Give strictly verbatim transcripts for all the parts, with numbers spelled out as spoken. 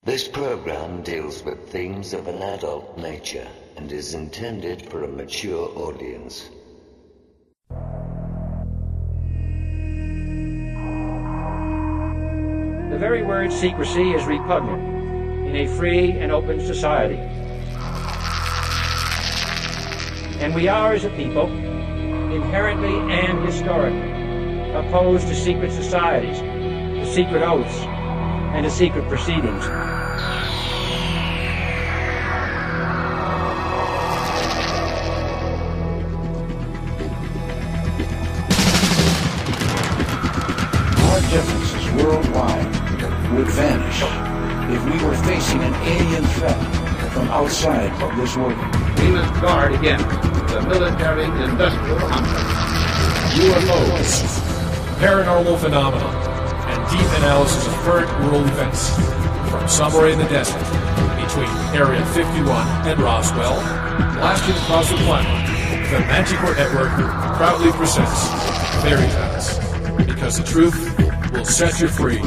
This program deals with themes of an adult nature and is intended for a mature audience. The very word secrecy is repugnant in a free and open society. And we are, as a people, inherently and historically opposed to secret societies, to secret oaths, and to secret proceedings. Our differences worldwide would vanish if we were facing an alien threat from outside of this world. We must guard against the military-industrial complex. U F Os, paranormal phenomena, and deep analysis of current world events. From somewhere in the desert, between Area fifty-one and Roswell, blasting across the planet, the Manticore Network proudly presents Veritas, because the truth will set you free.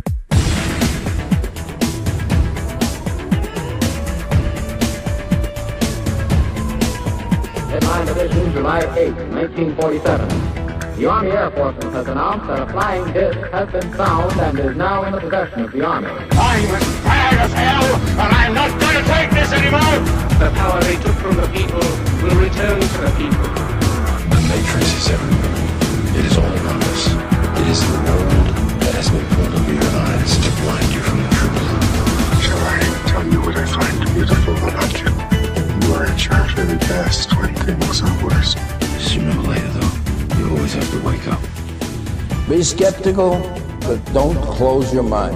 Headline edition, July eighth, nineteen forty-seven. The Army Air Forces has announced that a flying disc has been found and is now in the possession of the Army. I'm as mad as hell, and I'm not going to take this anymore! The power they took from the people will return to the people. The Matrix is everywhere. It is all around us. It is the world that has been pulled over your eyes to blind you from the truth. Shall I tell you what I find beautiful about you? You are at your very best when things are worse. Sooner or later, though, you always have to wake up. Be skeptical, but don't close your mind.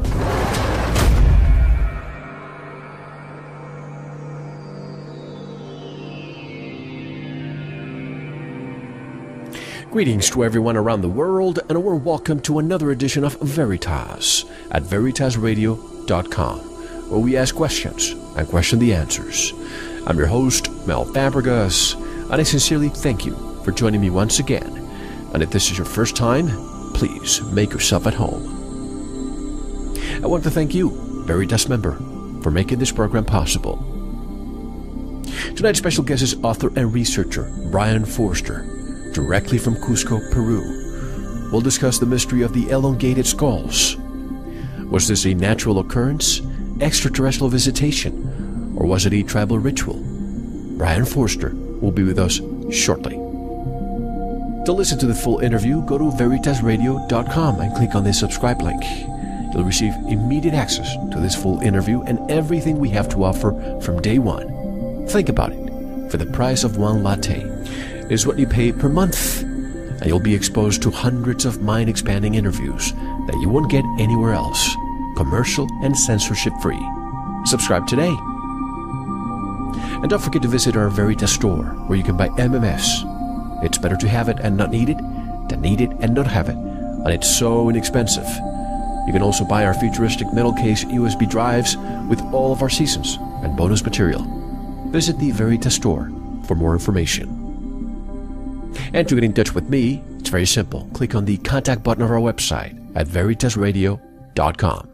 Greetings to everyone around the world, and a warm welcome to another edition of Veritas at veritas radio dot com, where we ask questions and question the answers. I'm your host, Mel Fabregas, and I sincerely thank you for joining me once again. And if this is your first time, please make yourself at home. I want to thank you, Veritas member, for making this program possible. Tonight's special guest is author and researcher Bryan Foerster, directly from Cusco, Peru. We'll discuss the mystery of the elongated skulls. Was this a natural occurrence, extraterrestrial visitation, or was it a tribal ritual? Bryan Foerster will be with us shortly. To listen to the full interview, go to veritas radio dot com and click on the subscribe link. You'll receive immediate access to this full interview and everything we have to offer from day one. Think about it. For the price of one latte is what you pay per month, and you'll be exposed to hundreds of mind-expanding interviews that you won't get anywhere else, commercial and censorship-free. Subscribe today. And don't forget to visit our Veritas store, where you can buy M M S. It's better to have it and not need it than need it and not have it, and it's so inexpensive. You can also buy our futuristic metal case U S B drives with all of our seasons and bonus material. Visit the Veritas store for more information. And to get in touch with me, it's very simple. Click on the contact button of our website at veritas radio dot com.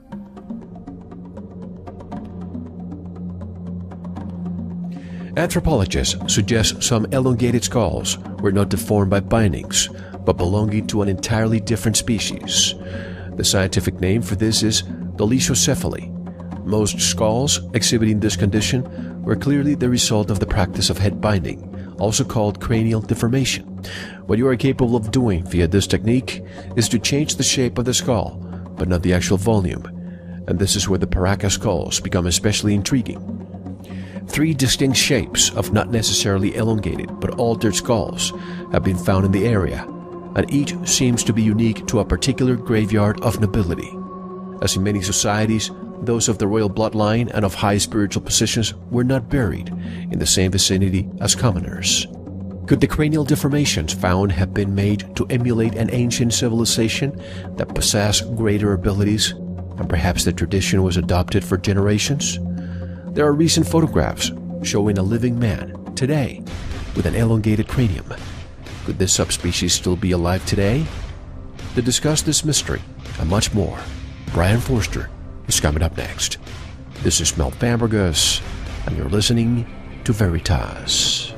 Anthropologists suggest some elongated skulls were not deformed by bindings, but belonging to an entirely different species. The scientific name for this is dolichocephaly. Most skulls exhibiting this condition were clearly the result of the practice of head binding, also called cranial deformation. What you are capable of doing via this technique is to change the shape of the skull, but not the actual volume. And this is where the Paracas skulls become especially intriguing. Three distinct shapes of not necessarily elongated but altered skulls have been found in the area, and each seems to be unique to a particular graveyard of nobility. As in many societies, those of the royal bloodline and of high spiritual positions were not buried in the same vicinity as commoners. Could the cranial deformations found have been made to emulate an ancient civilization that possessed greater abilities, and perhaps the tradition was adopted for generations? There are recent photographs showing a living man today with an elongated cranium. Could this subspecies still be alive today? To discuss this mystery and much more, Bryan Foerster is coming up next. This is Mel Fabregas, and you're listening to Veritas.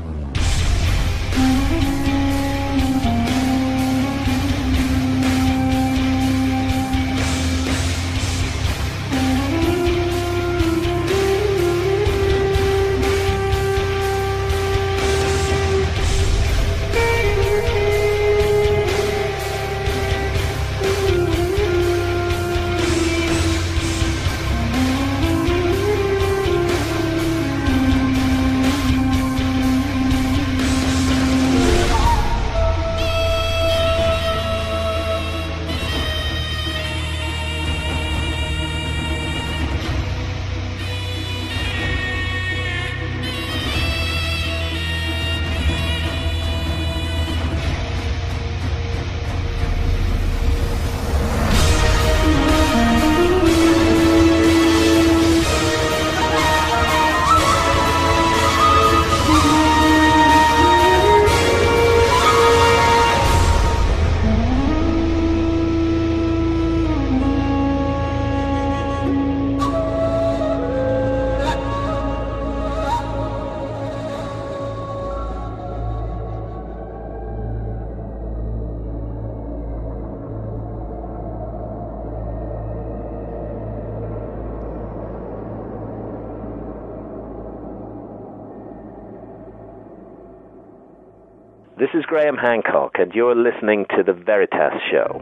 This is Graham Hancock, and you're listening to The Veritas Show.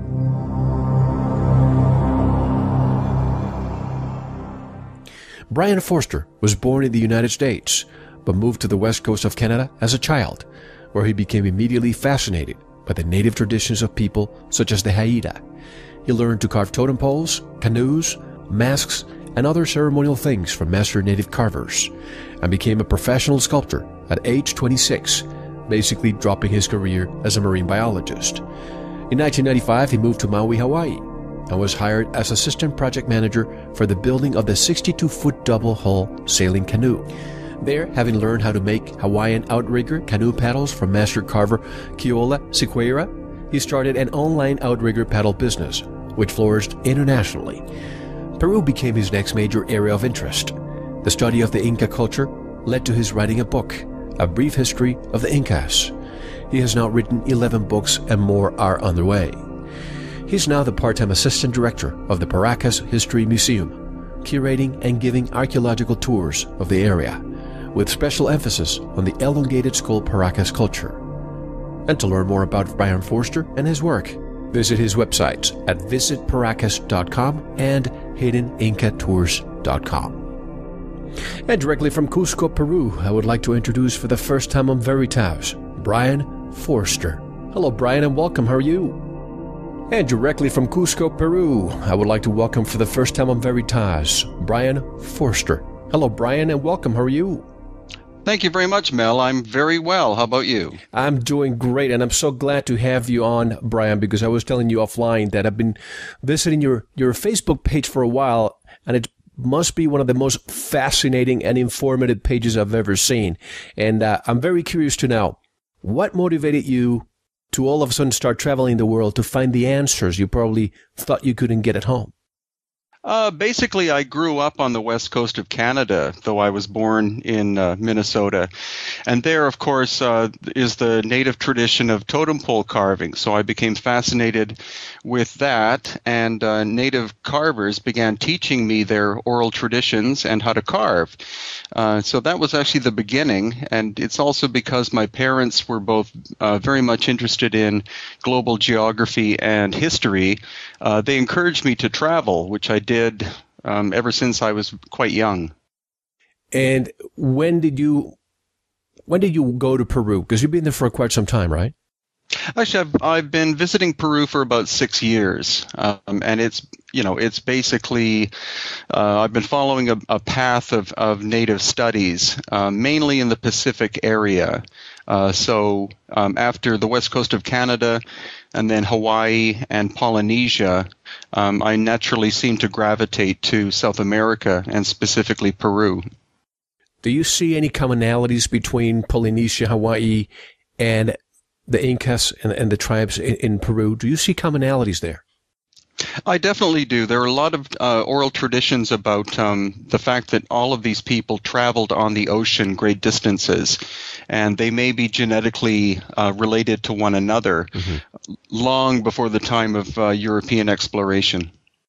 Brian Forster was born in the United States, but moved to the west coast of Canada as a child, where he became immediately fascinated by the native traditions of people such as the Haida. He learned to carve totem poles, canoes, masks, and other ceremonial things from master native carvers, and became a professional sculptor at age twenty-six, basically dropping his career as a marine biologist. In nineteen ninety-five, he moved to Maui, Hawaii, and was hired as assistant project manager for the building of the sixty-two foot double-hull sailing canoe. There, having learned how to make Hawaiian outrigger canoe paddles from master carver Keola Sequeira, he started an online outrigger paddle business, which flourished internationally. Peru became his next major area of interest. The study of the Inca culture led to his writing a book, A Brief History of the Incas. He has now written eleven books, and more are underway. He's now the part-time assistant director of the Paracas History Museum, curating and giving archaeological tours of the area, with special emphasis on the elongated skull Paracas culture. And to learn more about Brian Forster and his work, visit his websites at visit paracas dot com and hidden inca tours dot com. And directly from Cusco, Peru, I would like to introduce for the first time on Veritas, Brian Forster. Hello, Brian, and welcome. How are you? And directly from Cusco, Peru, I would like to welcome for the first time on Veritas, Brian Forster. Hello, Brian, and welcome. How are you? Thank you very much, Mel. I'm very well. How about you? I'm doing great, and I'm so glad to have you on, Brian, because I was telling you offline that I've been visiting your, your Facebook page for a while, and it's must be one of the most fascinating and informative pages I've ever seen. And uh, I'm very curious to know, what motivated you to all of a sudden start traveling the world to find the answers you probably thought you couldn't get at home? Uh, basically, I grew up on the west coast of Canada, though I was born in uh, Minnesota. And there, of course, uh, is the native tradition of totem pole carving. So I became fascinated with that, and uh, native carvers began teaching me their oral traditions and how to carve. Uh, so that was actually the beginning, and it's also because my parents were both uh, very much interested in global geography and history. Uh, they encouraged me to travel, which I did. did um, ever since I was quite young. And when did you when did you go to Peru? Because you've been there for quite some time, right? Actually, I've, I've been visiting Peru for about six years, um, and it's you know it's basically uh, I've been following a, a path of, of native studies, uh, mainly in the Pacific area. Uh, so um, after the west coast of Canada, and then Hawaii and Polynesia, um, I naturally seem to gravitate to South America and specifically Peru. Do you see any commonalities between Polynesia, Hawaii, and the Incas and, and the tribes in, in Peru? Do you see commonalities there? I definitely do. There are a lot of uh, oral traditions about um, the fact that all of these people traveled on the ocean great distances, and they may be genetically uh, related to one another mm-hmm. long before the time of uh, European exploration.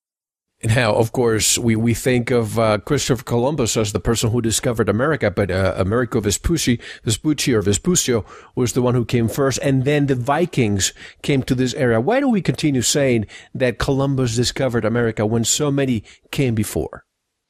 Now, of course, we, we think of uh, Christopher Columbus as the person who discovered America, but uh, Amerigo Vespucci, Vespucci or Vespuccio was the one who came first, and then the Vikings came to this area. Why do we continue saying that Columbus discovered America when so many came before?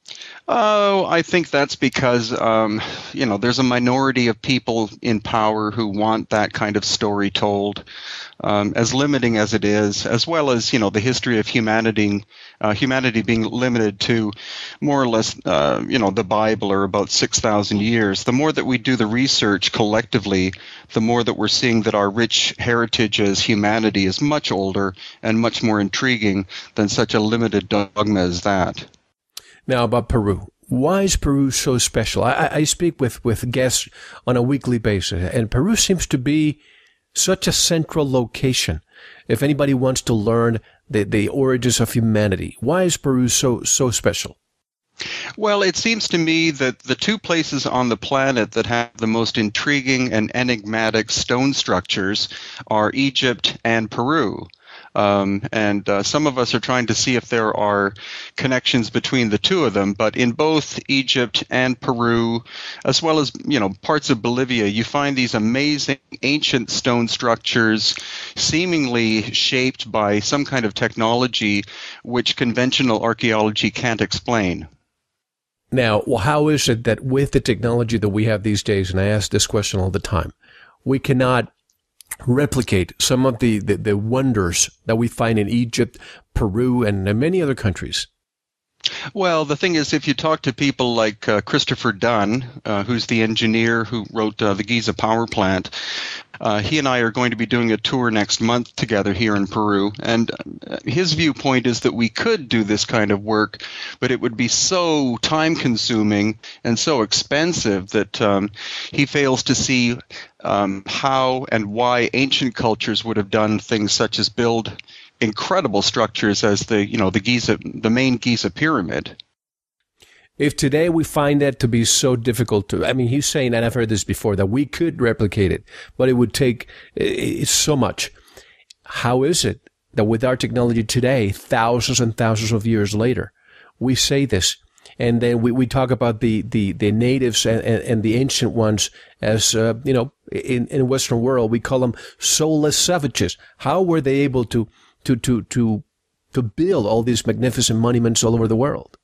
Oh, I think that's because, um, you know, there's a minority of people in power who want that kind of story told, um, as limiting as it is, as well as, you know, the history of humanity, uh, humanity being limited to more or less, uh, you know, the Bible or about six thousand years. The more that we do the research collectively, the more that we're seeing that our rich heritage as humanity is much older and much more intriguing than such a limited dogma as that. Now, about Peru. Why is Peru so special? I, I speak with, with guests on a weekly basis, and Peru seems to be such a central location. If anybody wants to learn the, the origins of humanity, why is Peru so, so special? Well, it seems to me that the two places on the planet that have the most intriguing and enigmatic stone structures are Egypt and Peru. Um, and uh, some of us are trying to see if there are connections between the two of them. But in both Egypt and Peru, as well as, you know, parts of Bolivia, you find these amazing ancient stone structures seemingly shaped by some kind of technology which conventional archaeology can't explain. Now, well, how is it that with the technology that we have these days, and I ask this question all the time, we cannot replicate some of the, the, the wonders that we find in Egypt, Peru, and many other countries? Well, the thing is, if you talk to people like uh, Christopher Dunn, uh, who's the engineer who wrote uh, the Giza power plant, uh, he and I are going to be doing a tour next month together here in Peru. And uh, his viewpoint is that we could do this kind of work, but it would be so time-consuming and so expensive that um, he fails to see um, how and why ancient cultures would have done things such as build incredible structures as the, you know, the Giza, the main Giza pyramid. If today we find that to be so difficult to, I mean, he's saying, and I've heard this before, that we could replicate it, but it would take it's so much. How is it that with our technology today, thousands and thousands of years later, we say this, and then we, we talk about the, the, the natives and, and, and the ancient ones as, uh, you know, in, in the Western world, we call them soulless savages. How were they able to to to to to build all these magnificent monuments all over the world?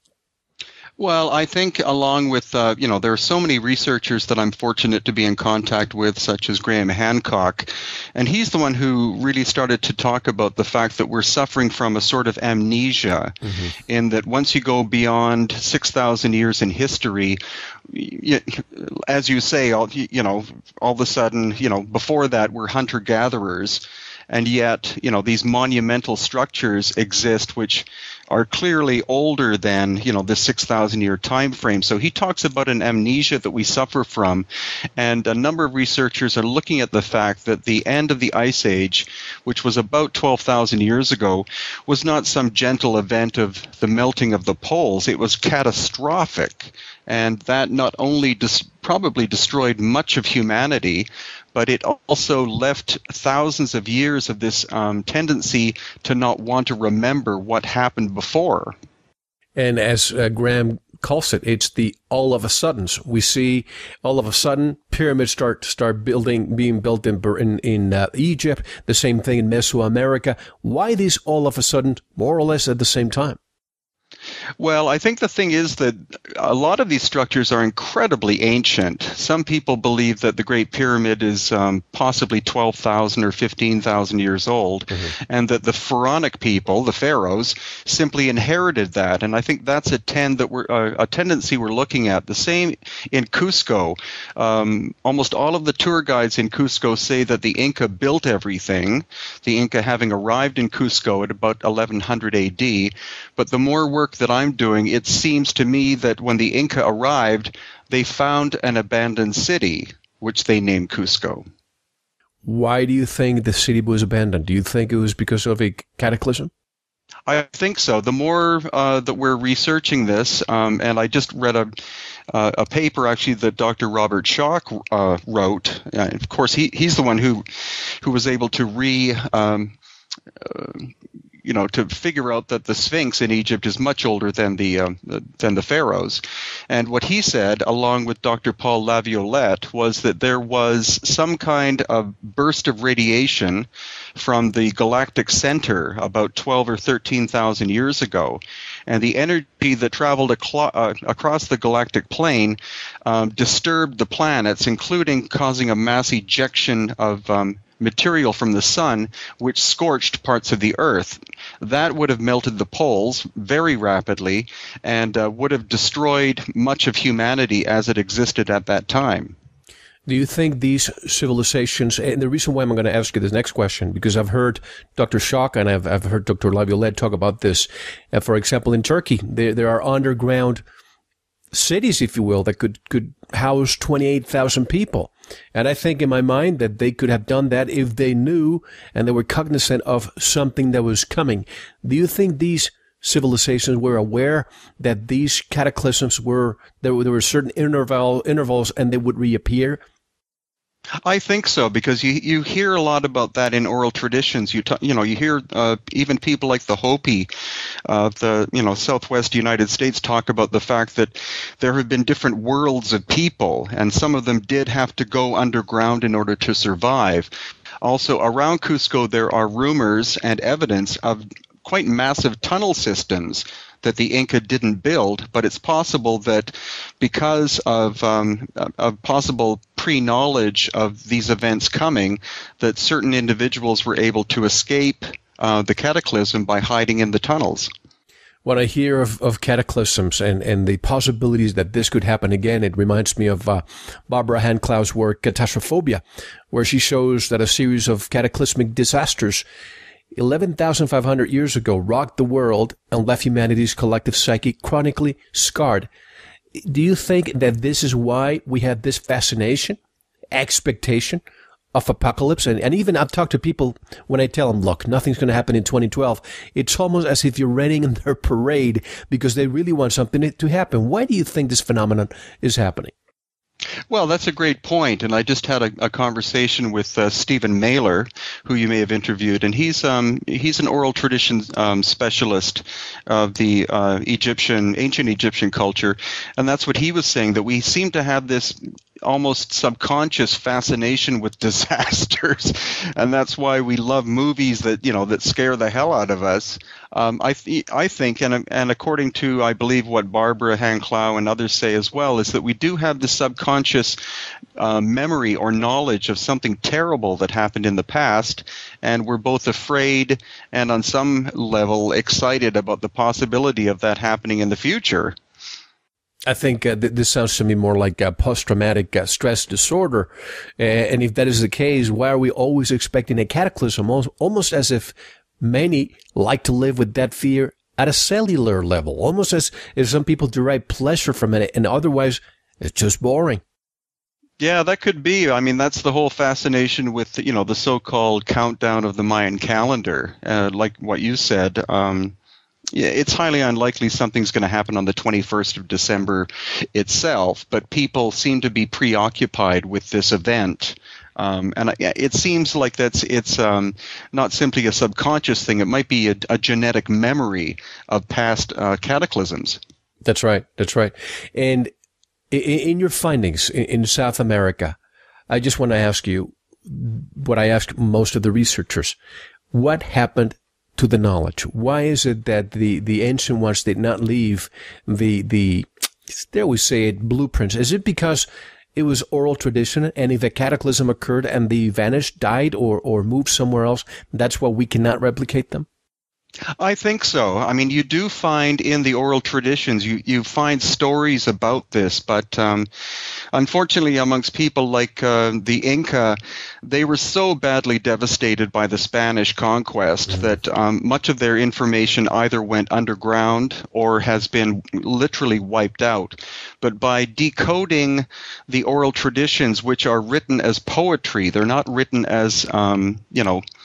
Well, I think along with, uh, you know, there are so many researchers that I'm fortunate to be in contact with, such as Graham Hancock, and he's the one who really started to talk about the fact that we're suffering from a sort of amnesia, mm-hmm. in that once you go beyond six thousand years in history, you, as you say, all, you know, all of a sudden, you know, before that we're hunter-gatherers. And yet, you know, these monumental structures exist, which are clearly older than, you know, the six thousand year time frame. So he talks about an amnesia that we suffer from. And a number of researchers are looking at the fact that the end of the Ice Age, which was about twelve thousand years ago, was not some gentle event of the melting of the poles. It was catastrophic. And that not only dis- probably destroyed much of humanity, but it also left thousands of years of this um, tendency to not want to remember what happened before. And as uh, Graham calls it, it's the all of a suddens. We see all of a sudden pyramids start start building, being built in in, in uh, Egypt. The same thing in Mesoamerica. Why these all of a sudden, more or less at the same time? Well, I think the thing is that a lot of these structures are incredibly ancient. Some people believe that the Great Pyramid is um, possibly twelve thousand or fifteen thousand years old, mm-hmm. and that the pharaonic people, the pharaohs, simply inherited that. And I think that's a, tend that we're, uh, a tendency we're looking at. The same in Cusco. Um, almost all of the tour guides in Cusco say that the Inca built everything, the Inca having arrived in Cusco at about eleven hundred A D. But the more work that I'm doing, it seems to me that when the Inca arrived, they found an abandoned city, which they named Cusco. Why do you think the city was abandoned? Do you think it was because of a cataclysm? I think so. The more uh, that we're researching this, um, and I just read a uh, a paper actually that Doctor Robert Schoch uh, wrote. Uh, of course, he he's the one who who was able to re um, uh, you know to figure out that the Sphinx in Egypt is much older than the uh, than the pharaohs. And what he said, along with Doctor Paul Laviolette, was that there was some kind of burst of radiation from the galactic center about twelve or thirteen thousand years ago, and the energy that traveled aclo- uh, across the galactic plane um, disturbed the planets, including causing a mass ejection of um, material from the sun, which scorched parts of the Earth. That would have melted the poles very rapidly and uh, would have destroyed much of humanity as it existed at that time. Do you think these civilizations, and the reason why I'm going to ask you this next question, because I've heard Doctor Schoch and I've, I've heard Doctor Laviolette talk about this. Uh, for example, in Turkey, there, there are underground cities, if you will, that could, could house twenty-eight thousand people. And I think in my mind that they could have done that if they knew and they were cognizant of something that was coming. Do you think these civilizations were aware that these cataclysms were, there were, there were certain interval, intervals and they would reappear? I think so, because you you hear a lot about that in oral traditions. You t- you know you hear uh, even people like the Hopi of uh, the you know Southwest United States talk about the fact that there have been different worlds of people, and some of them did have to go underground in order to survive. Also, around Cusco, there are rumors and evidence of quite massive tunnel systems that the Inca didn't build, but it's possible that because of, um, of possible pre-knowledge of these events coming, that certain individuals were able to escape uh, the cataclysm by hiding in the tunnels. When I hear of, of cataclysms and, and the possibilities that this could happen again, it reminds me of uh, Barbara Hand-Klau's work, Catastrophobia, where she shows that a series of cataclysmic disasters eleven thousand five hundred years ago rocked the world and left humanity's collective psyche chronically scarred. Do you think that this is why we have this fascination, expectation of apocalypse? And, and even I've talked to people when I tell them, look, nothing's going to happen in twenty twelve. It's almost as if you're raining in their parade because they really want something to happen. Why do you think this phenomenon is happening? Well, that's a great point, and I just had a, a conversation with uh, Stephen Mailer, who you may have interviewed, and he's um, he's an oral tradition um, specialist of the uh, Egyptian, ancient Egyptian culture, and that's what he was saying, that we seem to have this almost subconscious fascination with disasters, and that's why we love movies that you know that scare the hell out of us. Um, I th- I think, and and according to I believe what Barbara Hand-Klau and others say as well, is that we do have the subconscious uh, memory or knowledge of something terrible that happened in the past, and we're both afraid and on some level excited about the possibility of that happening in the future. I think uh, th- this sounds to me more like a post-traumatic uh, stress disorder. Uh, and if that is the case, why are we always expecting a cataclysm? Almost, almost as if many like to live with that fear at a cellular level, almost as if some people derive pleasure from it, and otherwise it's just boring. Yeah, that could be. I mean, that's the whole fascination with, you know, the so-called countdown of the Mayan calendar. Uh, like what you said, um, yeah, it's highly unlikely something's going to happen on the twenty-first of December itself, but people seem to be preoccupied with this event. Um, and it seems like that's it's um, not simply a subconscious thing. It might be a, a genetic memory of past uh, cataclysms. That's right. That's right. And in, in your findings in, in South America, I just want to ask you what I ask most of the researchers. What happened to the knowledge? Why is it that the, the ancient ones did not leave the, the, they always say it, blueprints? Is it because it was oral tradition, and if a cataclysm occurred and they vanished, died, or, or moved somewhere else, that's why we cannot replicate them? I think so. I mean, you do find in the oral traditions, you, you find stories about this, but um, unfortunately amongst people like uh, the Inca, they were so badly devastated by the Spanish conquest mm-hmm. that um, much of their information either went underground or has been literally wiped out. But by decoding the oral traditions, which are written as poetry, they're not written as, um, you know,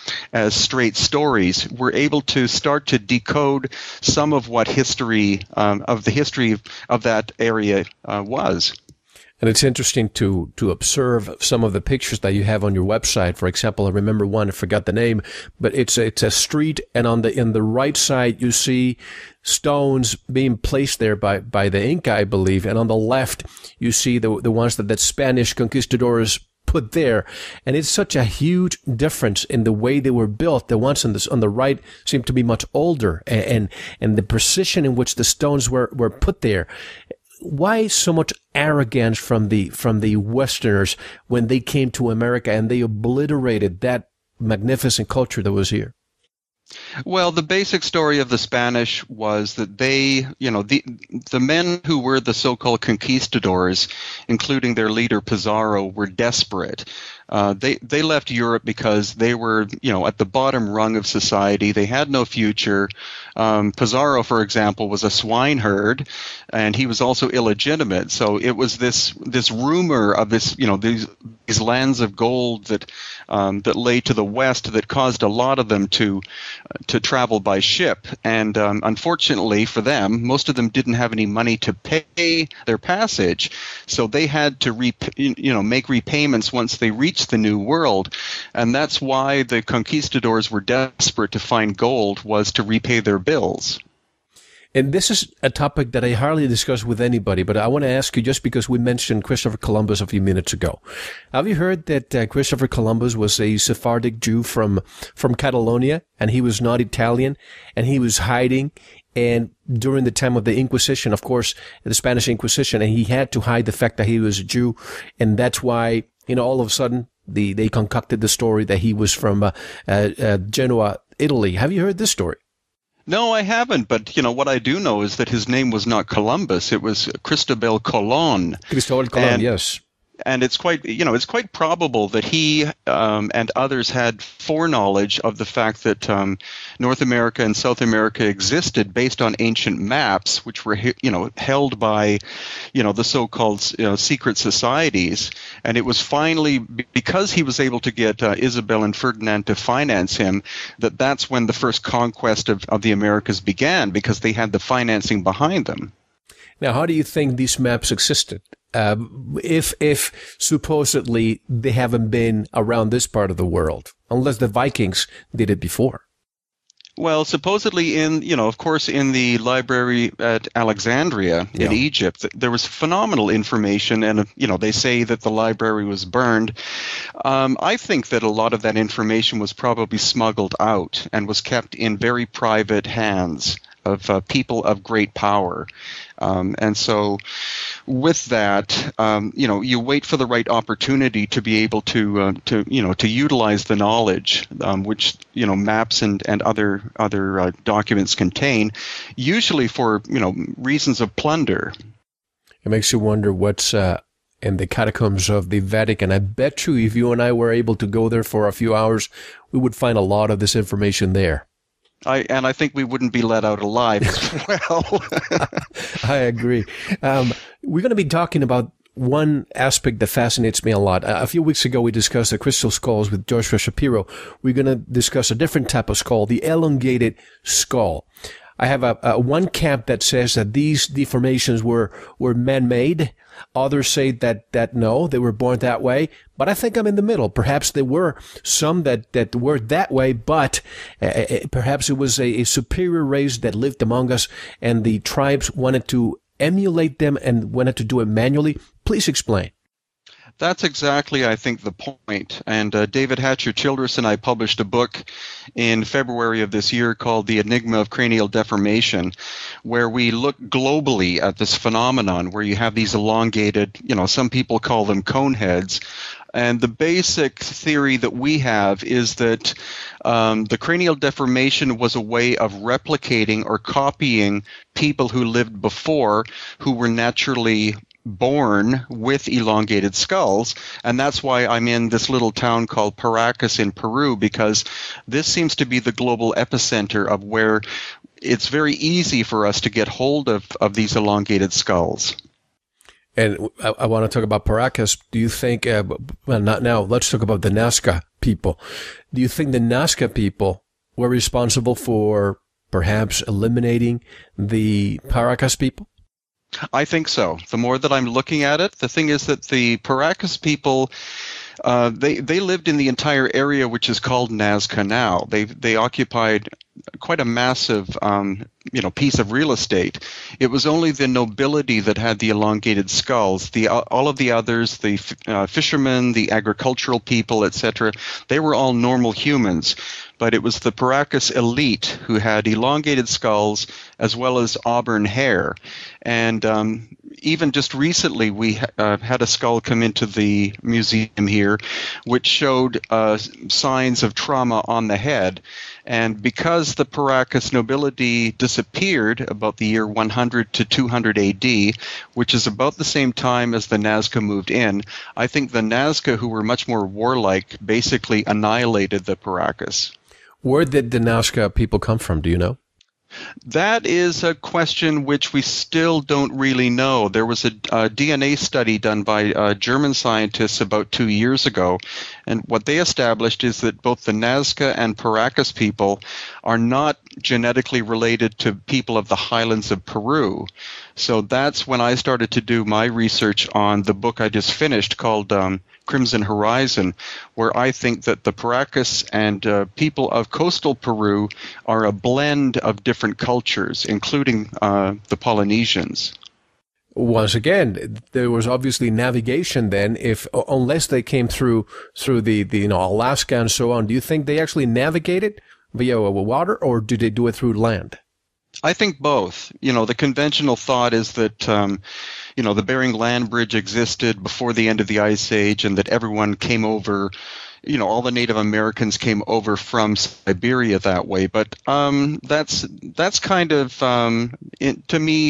as straight stories, we're able to start to decode some of what history, um, of the history of that area uh, was. And it's interesting to to observe some of the pictures that you have on your website. For example, I remember one, I forgot the name, but it's a, it's a street, and on the in the right side you see stones being placed there by, by the Inca, I believe, and on the left you see the the ones that the Spanish conquistadors put there. And it's such a huge difference in the way they were built. The ones on the on the right seem to be much older, and and, and the precision in which the stones were, were put there. Why so much arrogance from the from the Westerners when they came to America and they obliterated that magnificent culture that was here? Well, the basic story of the Spanish was that they, you know, the the men who were the so-called conquistadors, including their leader Pizarro, were desperate. Uh, they they left Europe because they were, you know, at the bottom rung of society. They had no future. Um, Pizarro, for example, was a swineherd, and he was also illegitimate. So it was this this rumor of this, you know, these these lands of gold that um, that lay to the west that caused a lot of them to uh, to travel by ship. And um, unfortunately for them, most of them didn't have any money to pay their passage, so they had to rep- you know make repayments once they reached the New World. And that's why the conquistadors were desperate to find gold, was to repay their bills. And this is a topic that I hardly discuss with anybody, but I want to ask you, just because we mentioned Christopher Columbus a few minutes ago. Have you heard that uh, Christopher Columbus was a Sephardic Jew from, from Catalonia, and he was not Italian, and he was hiding, and during the time of the Inquisition, of course, the Spanish Inquisition, and he had to hide the fact that he was a Jew, and that's why, you know, all of a sudden, the, they concocted the story that he was from uh, uh, uh, Genoa, Italy. Have you heard this story? No, I haven't. But, you know, what I do know is that his name was not Columbus. It was Cristobal Colon. Cristobal Colon, and, yes. And it's quite, you know, it's quite probable that he um, and others had foreknowledge of the fact that um, North America and South America existed based on ancient maps, which were, you know, held by, you know, the so-called you know, secret societies. And it was finally because he was able to get uh, Isabel and Ferdinand to finance him that that's when the first conquest of, of the Americas began, because they had the financing behind them. Now, how do you think these maps existed? Uh, if, if supposedly they haven't been around this part of the world, unless the Vikings did it before? Well, supposedly in, you know, of course, in the library at Alexandria in yeah. Egypt, there was phenomenal information, and, you know, they say that the library was burned. Um, I think that a lot of that information was probably smuggled out and was kept in very private hands of uh, people of great power. Um, and so with that, um, you know, you wait for the right opportunity to be able to, uh, to you know, to utilize the knowledge um, which, you know, maps and, and other other uh, documents contain, usually for, you know, reasons of plunder. It makes you wonder what's uh, in the catacombs of the Vatican. I bet you if you and I were able to go there for a few hours, we would find a lot of this information there. I, and I think we wouldn't be let out alive as well. I agree. Um, we're going to be talking about one aspect that fascinates me a lot. A few weeks ago, we discussed the crystal skulls with Joshua Shapiro. We're going to discuss a different type of skull, the elongated skull. I have a, a one camp that says that these deformations were, were man-made. Others say that, that no, they were born that way. But I think I'm in the middle. Perhaps there were some that, that were that way, but uh, perhaps it was a, a superior race that lived among us, and the tribes wanted to emulate them and wanted to do it manually. Please explain. That's exactly, I think, the point. And uh, David Hatcher Childress and I published a book in February of this year called The Enigma of Cranial Deformation, where we look globally at this phenomenon where you have these elongated, you know, some people call them cone heads. And the basic theory that we have is that um, the cranial deformation was a way of replicating or copying people who lived before, who were naturally born with elongated skulls. And that's why I'm in this little town called Paracas in Peru, because this seems to be the global epicenter of where it's very easy for us to get hold of, of these elongated skulls. And I, I want to talk about Paracas. Do you think, uh, well, not now, let's talk about the Nazca people. Do you think the Nazca people were responsible for perhaps eliminating the Paracas people? I think so. The more that I'm looking at it, the thing is that the Paracas people, uh, they they lived in the entire area which is called Nazca now. They they occupied quite a massive um, you know piece of real estate. It was only the nobility that had the elongated skulls. The all of the others, the uh, fishermen, the agricultural people, et cetera, they were all normal humans. But it was the Paracas elite who had elongated skulls as well as auburn hair. And um, even just recently, we uh, had a skull come into the museum here, which showed uh, signs of trauma on the head. And because the Paracas nobility disappeared about the year one hundred to two hundred A D, which is about the same time as the Nazca moved in, I think the Nazca, who were much more warlike, basically annihilated the Paracas. Where did the Nazca people come from? Do you know? That is a question which we still don't really know. There was a, a D N A study done by uh, German scientists about two years ago, and what they established is that both the Nazca and Paracas people are not genetically related to people of the highlands of Peru. So that's when I started to do my research on the book I just finished called um, Crimson Horizon, where I think that the Paracas and uh, people of coastal Peru are a blend of different cultures, including uh, the Polynesians. Once again, there was obviously navigation then, if unless they came through through the, the you know Alaska and so on. Do you think they actually navigated via water, or did they do it through land? I think both. You know, the conventional thought is that, um, you know, the Bering Land Bridge existed before the end of the Ice Age and that everyone came over, you know, all the Native Americans came over from Siberia that way. But um, that's that's kind of, um, it, to me,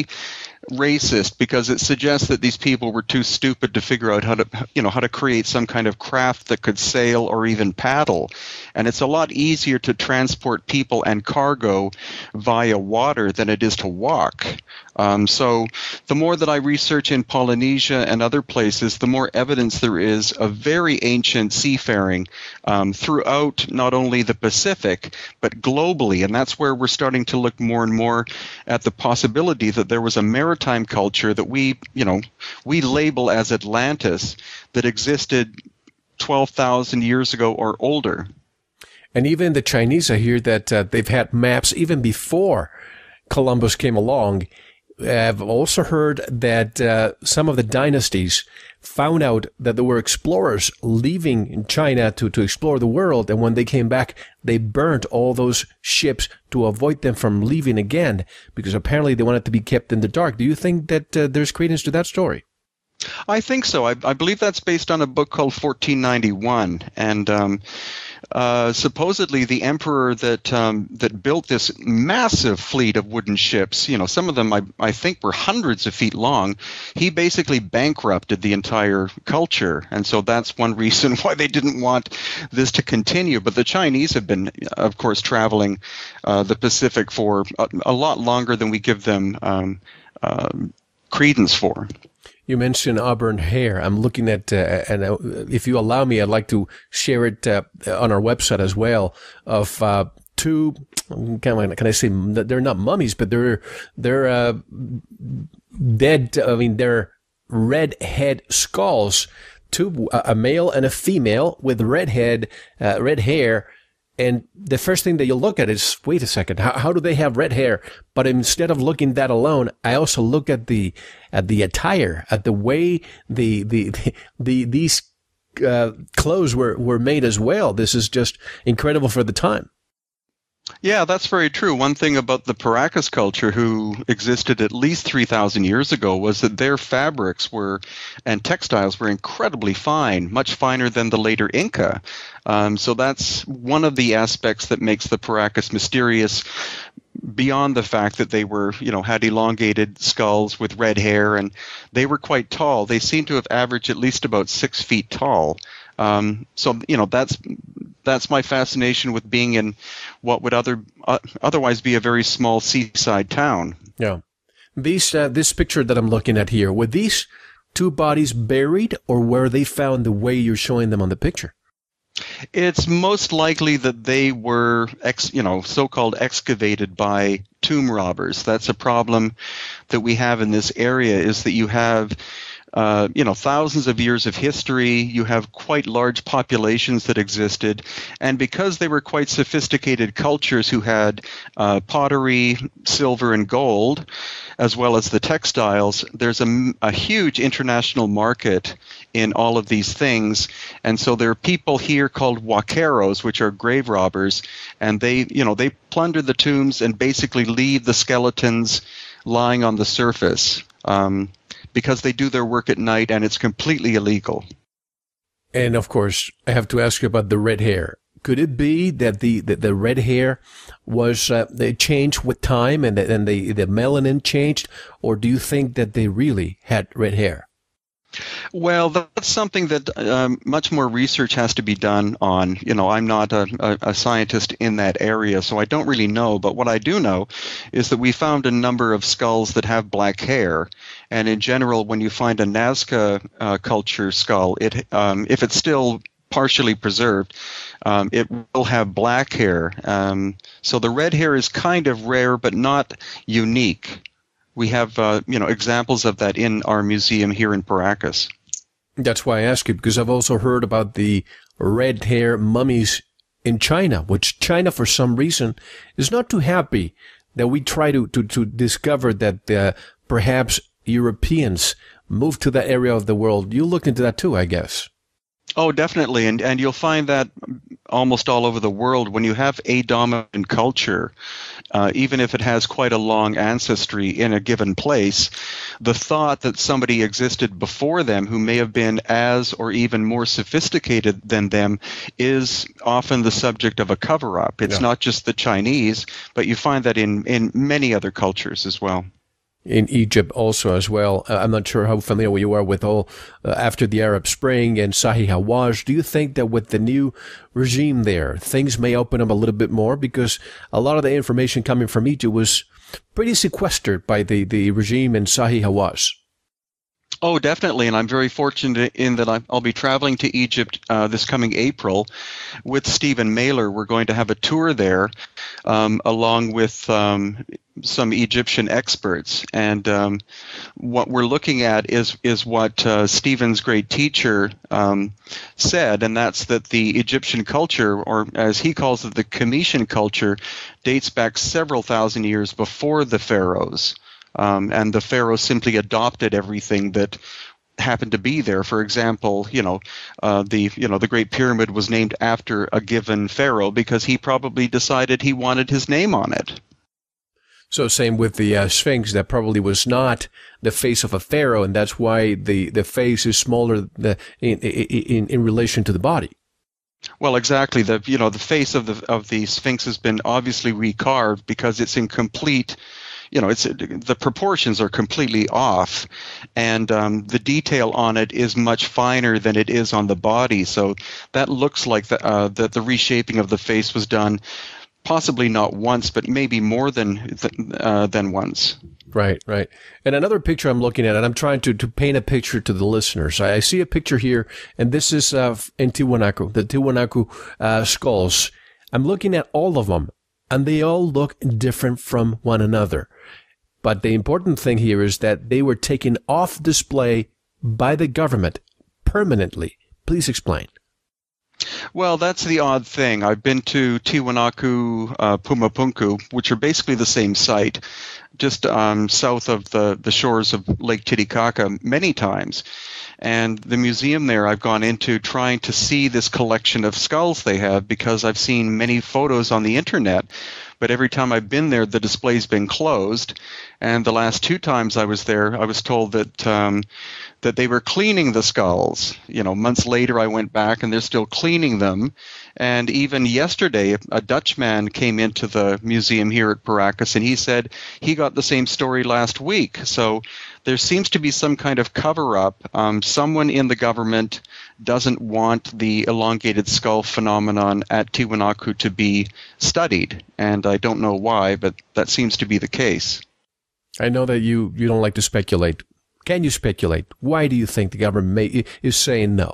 racist, because it suggests that these people were too stupid to figure out how to, you know, how to create some kind of craft that could sail or even paddle. And it's a lot easier to transport people and cargo via water than it is to walk. Um, so the more that I research in Polynesia and other places, the more evidence there is of very ancient seafaring um, throughout not only the Pacific, but globally. And that's where we're starting to look more and more at the possibility that there was a maritime culture that we, you know, we label as Atlantis that existed twelve thousand years ago or older. And even the Chinese, I hear that uh, they've had maps even before Columbus came along. I've also heard that uh, some of the dynasties found out that there were explorers leaving China to, to explore the world, and when they came back, they burnt all those ships to avoid them from leaving again, because apparently they wanted to be kept in the dark. Do you think that uh, there's credence to that story? I think so. I, I believe that's based on a book called fourteen ninety-one, and um, uh, supposedly the emperor that um, that built this massive fleet of wooden ships, you know, some of them I, I think were hundreds of feet long, he basically bankrupted the entire culture, and so that's one reason why they didn't want this to continue. But the Chinese have been, of course, traveling uh, the Pacific for a, a lot longer than we give them um, uh, credence for. You mentioned auburn hair. I'm looking at, uh, and uh, if you allow me, I'd like to share it uh, on our website as well, of uh, two, can I, can I say, they're not mummies, but they're, they're uh, dead, I mean, they're red head skulls, two, a male and a female with red head, uh, red hair. And the first thing that you look at is, wait a second, how, how do they have red hair? But instead of looking that alone, I also look at the at the attire, at the way the the the, the these uh, clothes were were made as well. This is just incredible for the time. Yeah, that's very true. One thing about the Paracas culture, who existed at least three thousand years ago, was that their fabrics were and textiles were incredibly fine, much finer than the later Inca. Um, so that's one of the aspects that makes the Paracas mysterious, beyond the fact that they were, you know, had elongated skulls with red hair, and they were quite tall. They seem to have averaged at least about six feet tall. Um, so, you know, that's that's my fascination with being in what would other uh, otherwise be a very small seaside town. Yeah. These uh, this picture that I'm looking at here, were these two bodies buried, or were they found the way you're showing them on the picture? It's most likely that they were, ex, you know, so-called excavated by tomb robbers. That's a problem that we have in this area, is that you have, uh, you know, thousands of years of history. You have quite large populations that existed. And because they were quite sophisticated cultures who had uh, pottery, silver, and gold, as well as the textiles, there's a, a huge international market in all of these things. And so there are people here called huaqueros, which are grave robbers, and they, you know, they plunder the tombs and basically leave the skeletons lying on the surface, um, because they do their work at night and it's completely illegal. And of course, I have to ask you about the red hair. Could it be that the, the, the red hair was uh, they changed with time and the, and the, the melanin changed, or do you think that they really had red hair? Well, that's something that um, much more research has to be done on. You know, I'm not a, a, a scientist in that area, so I don't really know. But what I do know is that we found a number of skulls that have black hair. And in general, when you find a Nazca uh, culture skull, it um, if it's still partially preserved, um, it will have black hair. Um, so the red hair is kind of rare, but not unique. We have, uh, you know, examples of that in our museum here in Paracas. That's why I ask you, because I've also heard about the red hair mummies in China, which China, for some reason, is not too happy that we try to, to, to discover that uh, perhaps Europeans moved to that area of the world. You looked into that too, I guess. Oh, definitely. And and you'll find that almost all over the world. When you have a dominant culture, uh, even if it has quite a long ancestry in a given place, the thought that somebody existed before them who may have been as or even more sophisticated than them is often the subject of a cover-up. It's yeah. not just the Chinese, but you find that in, in many other cultures as well. In Egypt also as well. Uh, I'm not sure how familiar you are with all uh, after the Arab Spring and Zahi Hawass. Do you think that with the new regime there, things may open up a little bit more? Because a lot of the information coming from Egypt was pretty sequestered by the, the regime and Zahi Hawass. Oh, definitely, and I'm very fortunate in that I'll be traveling to Egypt uh, this coming April with Stephen Mailer. We're going to have a tour there um, along with um, some Egyptian experts, and um, what we're looking at is is what uh, Stephen's great teacher um, said, and that's that the Egyptian culture, or as he calls it, the Comitian culture, dates back several thousand years before the pharaohs. Um, and the pharaohs simply adopted everything that happened to be there. For example, you know, uh, the you know the Great Pyramid was named after a given pharaoh because he probably decided he wanted his name on it. So same with the uh, Sphinx, that probably was not the face of a pharaoh, and that's why the, the face is smaller the, in, in in relation to the body. Well, exactly. The you know the face of the of the Sphinx has been obviously recarved because it's in complete. You know, it's the proportions are completely off, and um, the detail on it is much finer than it is on the body. So that looks like the, uh, that the reshaping of the face was done, possibly not once, but maybe more than th- uh, than once. Right, right. And another picture I'm looking at, and I'm trying to, to paint a picture to the listeners. I, I see a picture here, and this is uh, in Tiwanaku, the Tiwanaku uh, skulls. I'm looking at all of them, and they all look different from one another. But the important thing here is that they were taken off display by the government permanently. Please explain. Well, that's the odd thing. I've been to Tiwanaku, uh, Pumapunku, which are basically the same site, just um, south of the, the shores of Lake Titicaca many times. And the museum there I've gone into trying to see this collection of skulls they have because I've seen many photos on the internet. But every time I've been there, the display's been closed. And the last two times I was there, I was told that um, that they were cleaning the skulls. You know, months later I went back and they're still cleaning them. And even yesterday, a Dutchman came into the museum here at Paracas, and he said he got the same story last week. So there seems to be some kind of cover-up. Um, someone in the government doesn't want the elongated skull phenomenon at Tiwanaku to be studied, and I don't know why, but that seems to be the case. I know that you, you don't like to speculate Can you speculate? Why do you think the government may, is saying no?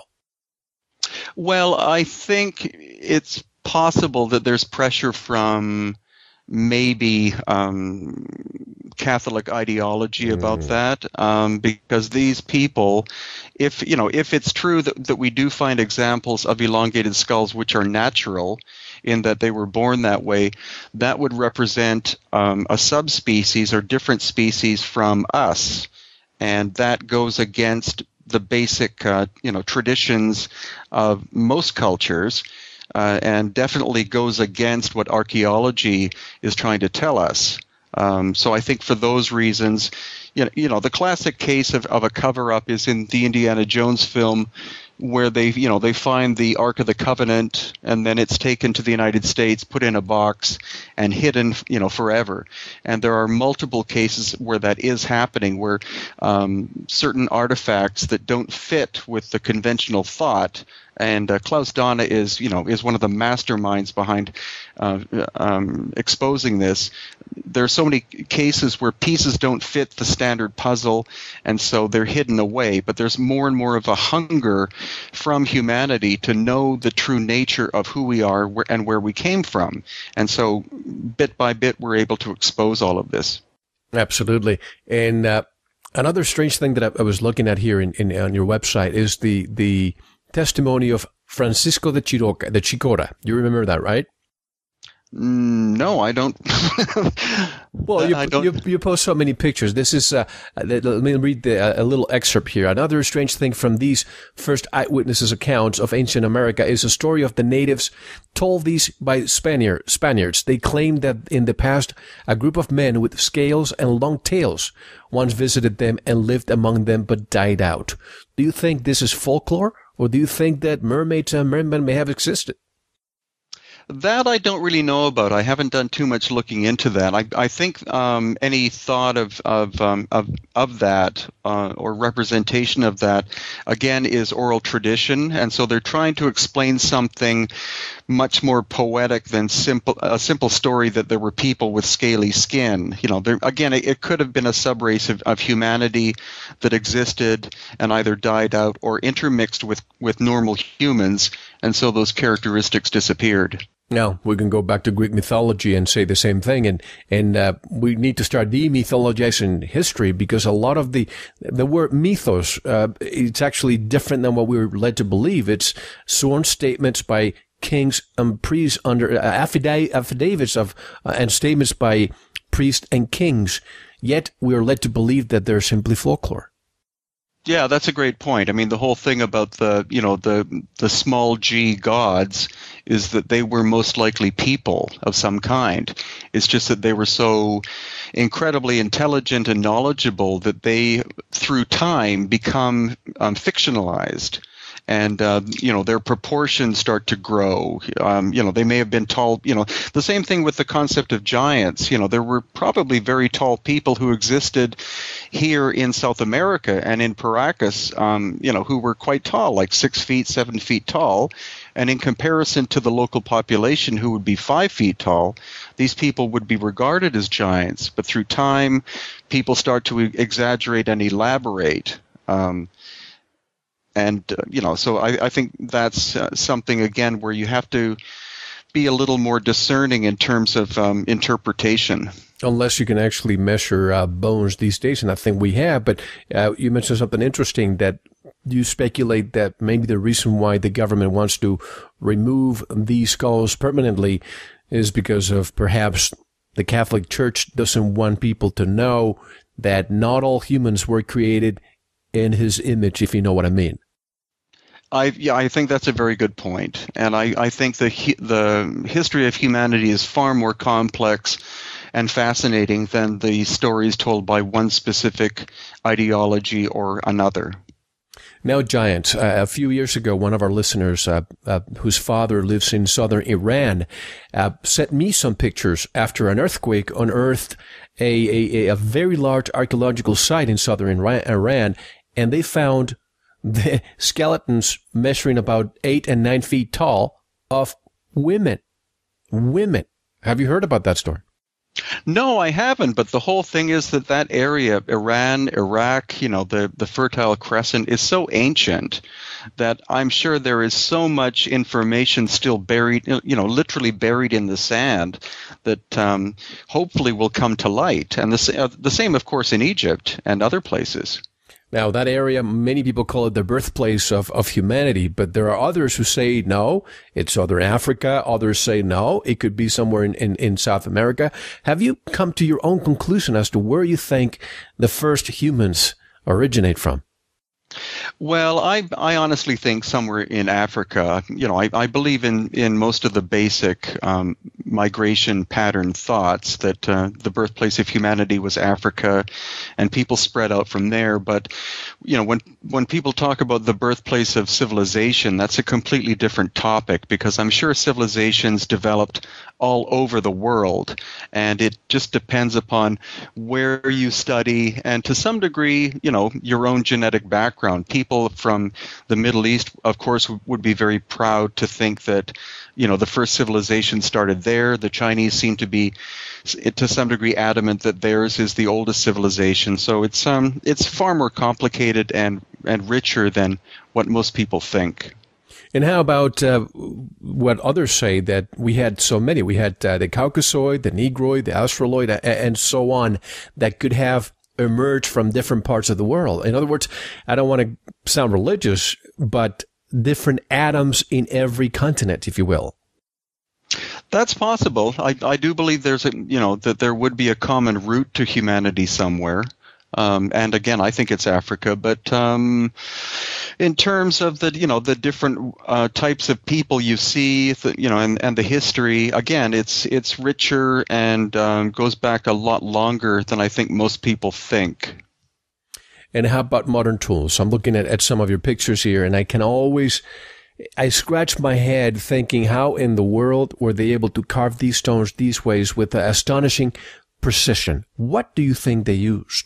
Well, I think it's possible that there's pressure from maybe um, Catholic ideology about mm. that, um, because these people, if you know, if it's true that, that we do find examples of elongated skulls which are natural, in that they were born that way, that would represent um, a subspecies or different species from us, and that goes against the basic, uh, you know, traditions of most cultures. Uh, and definitely goes against what archaeology is trying to tell us. Um, so I think for those reasons, you know, you know the classic case of, of a cover-up is in the Indiana Jones film, where they, you know, they find the Ark of the Covenant, and then it's taken to the United States, put in a box, and hidden, you know, forever. And there are multiple cases where that is happening, where um, certain artifacts that don't fit with the conventional thought. And uh, Klaus Dana is, you know, is one of the masterminds behind uh, um, exposing this. There are so many cases where pieces don't fit the standard puzzle, and so they're hidden away. But there's more and more of a hunger from humanity to know the true nature of who we are and where we came from. And so, bit by bit, we're able to expose all of this. Absolutely. And uh, another strange thing that I, I was looking at here in, in on your website is the the testimony of Francisco de Chiroca, de Chicora. You remember that, right? No, I don't. Well, you, I don't. you you post so many pictures. This is uh, let me read the, uh, a little excerpt here. Another strange thing from these first eyewitnesses' accounts of ancient America is a story of the natives told these by Spaniard, Spaniards. They claimed that in the past, a group of men with scales and long tails once visited them and lived among them, but died out. Do you think this is folklore, or do you think that mermaids and mermen may have existed? That I don't really know about. I haven't done too much looking into that. I, I think um, any thought of of um, of, of that uh, or representation of that, again, is oral tradition, and so they're trying to explain something much more poetic than simple a simple story that there were people with scaly skin. You know, there, again, it, it could have been a subrace of, of humanity that existed and either died out or intermixed with with normal humans, and so those characteristics disappeared. Now, we can go back to Greek mythology and say the same thing, and and uh, we need to start demythologizing history, because a lot of the the word mythos, uh, it's actually different than what we were led to believe. It's sworn statements by kings and priests under uh, affidavit, affidavits of uh, and statements by priests and kings. Yet we are led to believe that they're simply folklore. Yeah, that's a great point. I mean, the whole thing about the, you know, the the small g gods is that they were most likely people of some kind. It's just that they were so incredibly intelligent and knowledgeable that they, through time, become um, fictionalized. And, uh, you know, their proportions start to grow. Um, you know, they may have been tall, you know, the same thing with the concept of giants. You know, there were probably very tall people who existed here in South America and in Paracas, um, you know, who were quite tall, like six feet, seven feet tall. And in comparison to the local population, who would be five feet tall, these people would be regarded as giants. But through time, people start to exaggerate and elaborate. Um And, uh, you know, so I, I think that's uh, something, again, where you have to be a little more discerning in terms of um, interpretation. Unless you can actually measure uh, bones these days, and I think we have. But uh, you mentioned something interesting, that you speculate that maybe the reason why the government wants to remove these skulls permanently is because of perhaps the Catholic Church doesn't want people to know that not all humans were created in his image, if you know what I mean. I yeah, I think that's a very good point, and I, I think the the history of humanity is far more complex and fascinating than the stories told by one specific ideology or another. Now, giants. Uh, a few years ago, one of our listeners, uh, uh, whose father lives in southern Iran, uh, sent me some pictures after an earthquake unearthed a, a, a very large archaeological site in southern Iran, and they found the skeletons measuring about eight and nine feet tall of women. Women. Have you heard about that story? No, I haven't. But the whole thing is that that area, Iran, Iraq, you know, the, the Fertile Crescent, is so ancient that I'm sure there is so much information still buried, you know, literally buried in the sand that um, hopefully will come to light. And the, uh, the same, of course, in Egypt and other places. Now, that area, many people call it the birthplace of, of humanity, but there are others who say, no, it's Southern Africa. Others say, no, it could be somewhere in, in, in South America. Have you come to your own conclusion as to where you think the first humans originate from? Well, I I honestly think somewhere in Africa. You know, I, I believe in, in most of the basic um, migration pattern thoughts that uh, the birthplace of humanity was Africa, and people spread out from there. But you know, when when people talk about the birthplace of civilization, that's a completely different topic, because I'm sure civilizations developed all over the world, and it just depends upon where you study and to some degree, you know, your own genetic background. People from the Middle East, of course, would be very proud to think that, you know, the first civilization started there. The Chinese seem to be, to some degree, adamant that theirs is the oldest civilization. So it's um it's far more complicated and and richer than what most people think. And how about uh, what others say, that we had so many? We had uh, the Caucasoid, the Negroid, the Australoid, uh, and so on, that could have emerged from different parts of the world. In other words, I don't want to sound religious, but different atoms in every continent, if you will. That's possible. I, I do believe there's a, you know, that there would be a common root to humanity somewhere. Um, and again, I think it's Africa. But um, in terms of the, you know, the different uh, types of people you see, the, you know, and, and the history, again, it's it's richer and um, goes back a lot longer than I think most people think. And how about modern tools? I'm looking at, at some of your pictures here, and I can always, I scratch my head thinking, how in the world were they able to carve these stones these ways with astonishing precision? What do you think they used?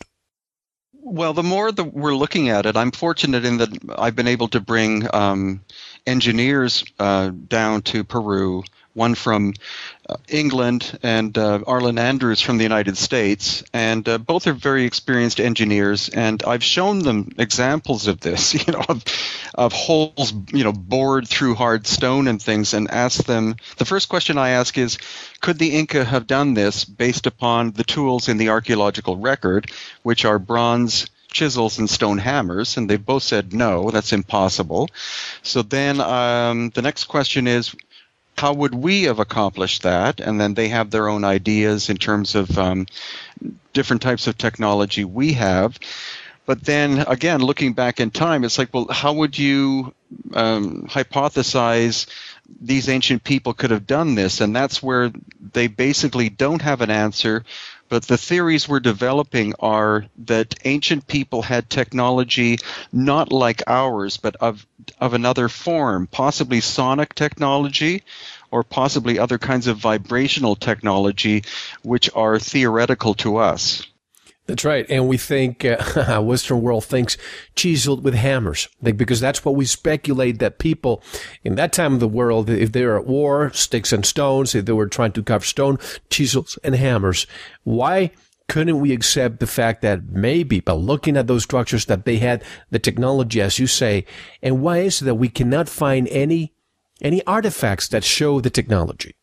Well, the more that we're looking at it, I'm fortunate in that I've been able to bring um, engineers uh, down to Peru, one from uh, England and uh, Arlen Andrews from the United States, and uh, both are very experienced engineers. And I've shown them examples of this, you know, of, of holes, you know, bored through hard stone and things, and asked them. The first question I ask is, could the Inca have done this based upon the tools in the archaeological record, which are bronze chisels and stone hammers? And they both said no, that's impossible. So then um, the next question is, how would we have accomplished that? And then they have their own ideas in terms of um, different types of technology we have. But then again, looking back in time, it's like, well, how would you um, hypothesize these ancient people could have done this? And that's where they basically don't have an answer. But the theories we're developing are that ancient people had technology not like ours, but of of another form, possibly sonic technology, or possibly other kinds of vibrational technology, which are theoretical to us. That's right. And we think, uh, Western world thinks chiseled with hammers, because that's what we speculate that people in that time of the world, if they were at war, sticks and stones, if they were trying to carve stone, chisels and hammers. Why couldn't we accept the fact that maybe by looking at those structures that they had the technology, as you say, and why is it that we cannot find any, any artifacts that show the technology?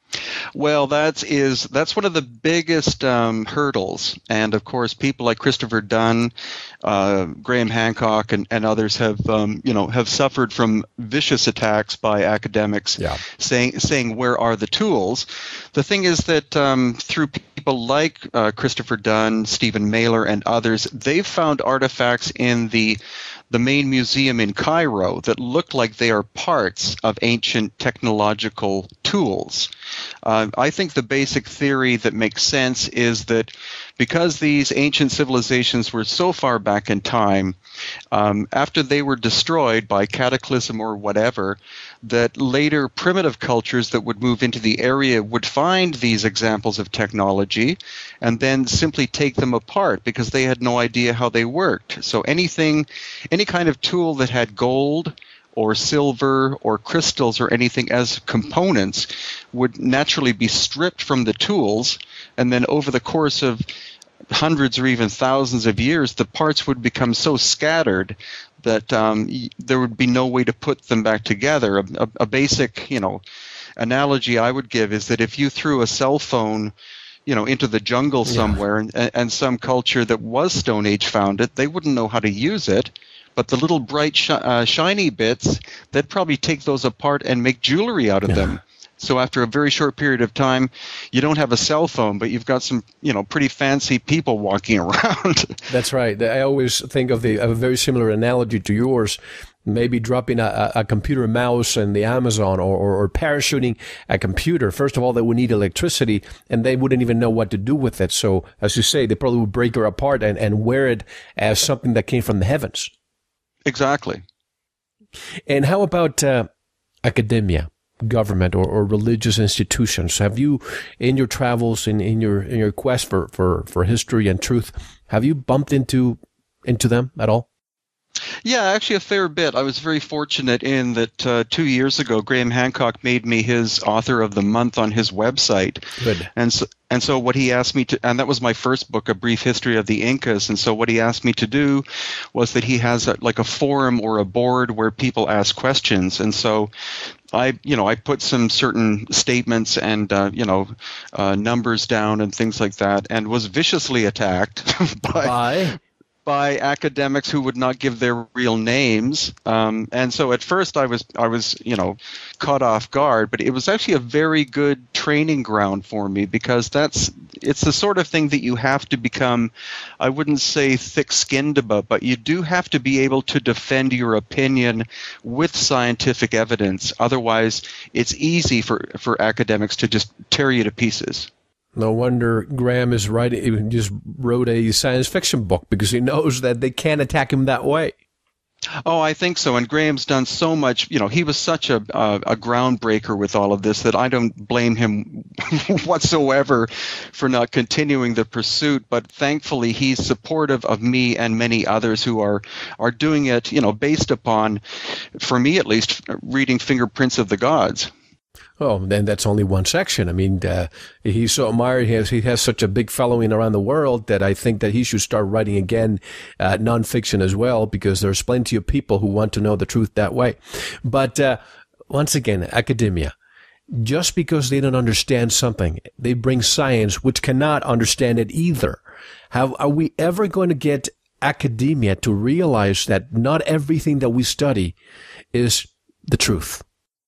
Well, that is that's one of the biggest um, hurdles, and of course, people like Christopher Dunn, uh, Graham Hancock, and, and others have um, you know have suffered from vicious attacks by academics, yeah. saying saying where are the tools? The thing is that um, through people like uh, Christopher Dunn, Stephen Mailer, and others, they've found artifacts in the the main museum in Cairo that look like they are parts of ancient technological tools. Uh, I think the basic theory that makes sense is that because these ancient civilizations were so far back in time, um, after they were destroyed by cataclysm or whatever, that later primitive cultures that would move into the area would find these examples of technology and then simply take them apart because they had no idea how they worked. So anything, any kind of tool that had gold or silver or crystals or anything as components would naturally be stripped from the tools, and then over the course of hundreds or even thousands of years, the parts would become so scattered that um, there would be no way to put them back together. A, a, a basic, you know, analogy I would give is that if you threw a cell phone, you know, into the jungle somewhere, yeah. and, and some culture that was Stone Age found it, they wouldn't know how to use it. But the little bright, sh- uh, shiny bits, they'd probably take those apart and make jewelry out of yeah. them. So after a very short period of time, you don't have a cell phone, but you've got some, you know, pretty fancy people walking around. That's right. I always think of the, a very similar analogy to yours. Maybe dropping a, a computer mouse in the Amazon, or, or, or parachuting a computer. First of all, they would need electricity, and they wouldn't even know what to do with it. So, as you say, they probably would break her apart and, and wear it as something that came from the heavens. Exactly. And how about uh, academia, government, or, or religious institutions? Have you, in your travels, in, in your in your quest for, for, for history and truth, have you bumped into into them at all? Yeah, actually a fair bit. I was very fortunate in that uh, two years ago, Graham Hancock made me his author of the month on his website. Good. And so, and so what he asked me to, and that was my first book, A Brief History of the Incas. And so what he asked me to do was that he has a, like a forum or a board where people ask questions. And so I, you know, I put some certain statements and, uh, you know, uh, numbers down and things like that, and was viciously attacked by... by? by academics who would not give their real names. Um, and so at first I was, I was, you know, caught off guard, but it was actually a very good training ground for me, because that's, it's the sort of thing that you have to become, I wouldn't say thick-skinned about, but you do have to be able to defend your opinion with scientific evidence. Otherwise, it's easy for, for academics to just tear you to pieces. No wonder Graham is writing, he just wrote a science fiction book, because he knows that they can't attack him that way. Oh, I think so. And Graham's done so much. You know, he was such a uh, a groundbreaker with all of this that I don't blame him whatsoever for not continuing the pursuit. But thankfully, he's supportive of me and many others who are are doing it, you know, based upon, for me at least, reading Fingerprints of the Gods. Oh, then that's only one section. I mean, uh, he's so admired. He has, he has such a big following around the world that I think that he should start writing again, uh, nonfiction as well, because there's plenty of people who want to know the truth that way. But, uh, once again, academia. Just because they don't understand something, they bring science, which cannot understand it either. How are we ever going to get academia to realize that not everything that we study is the truth?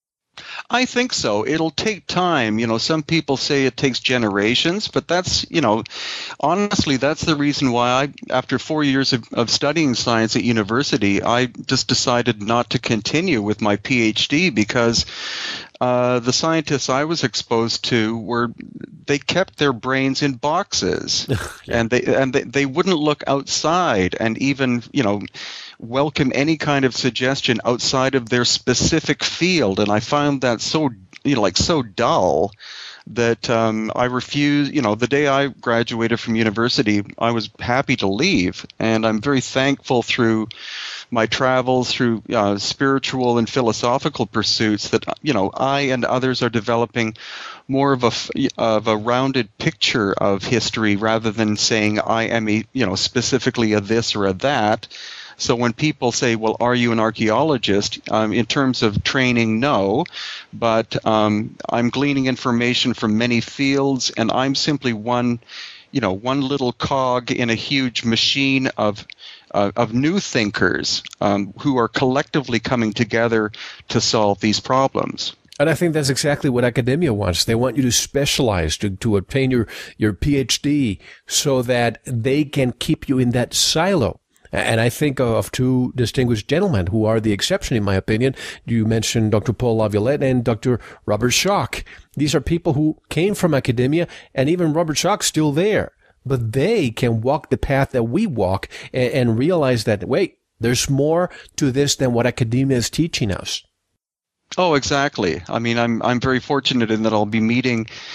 I think so. It'll take time. You know, some people say it takes generations, but that's, you know, honestly, that's the reason why I, after four years of, of studying science at university, I just decided not to continue with my PhD, because uh, the scientists I was exposed to were, they kept their brains in boxes yeah. and they, and they, they wouldn't look outside and even, you know, welcome any kind of suggestion outside of their specific field. And I found that so, you know, like so dull that um, I refused, you know, the day I graduated from university, I was happy to leave. And I'm very thankful through my travels, through uh, spiritual and philosophical pursuits, that, you know, I and others are developing more of a, of a rounded picture of history, rather than saying I am a, you know, specifically a this or a that. So when people say, well, are you an archaeologist? Um, in terms of training, no. But um, I'm gleaning information from many fields, and I'm simply one, you know, one little cog in a huge machine of uh, of new thinkers um, who are collectively coming together to solve these problems. And I think that's exactly what academia wants. They want you to specialize, to, to obtain your, your PhD, so that they can keep you in that silo. And I think of two distinguished gentlemen who are the exception, in my opinion. You mentioned Doctor Paul Laviolette and Doctor Robert Schoch. These are people who came from academia, and even Robert Schoch's still there. But they can walk the path that we walk and, and realize that, wait, there's more to this than what academia is teaching us. Oh, exactly. I mean, I'm I'm very fortunate in that I'll be meeting